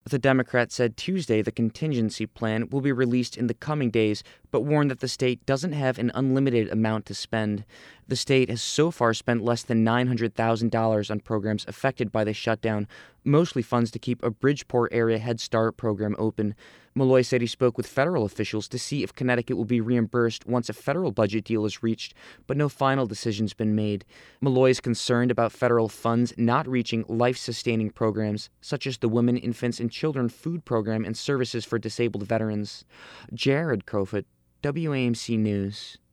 The Democrat said Tuesday the contingency plan will be released in the coming days, but warned that the state doesn't have an unlimited amount to spend. The state has so far spent less than $900,000 on programs affected by the shutdown, mostly funds to keep a Bridgeport area Head Start program open. Malloy said he spoke with federal officials to see if Connecticut will be reimbursed once a federal budget deal is reached, but no final decision's been made. Malloy is concerned about federal funds not reaching life-sustaining programs, such as the Women, Infants, and Children Food Program and services for disabled veterans. Jared Crowfoot, WAMC News.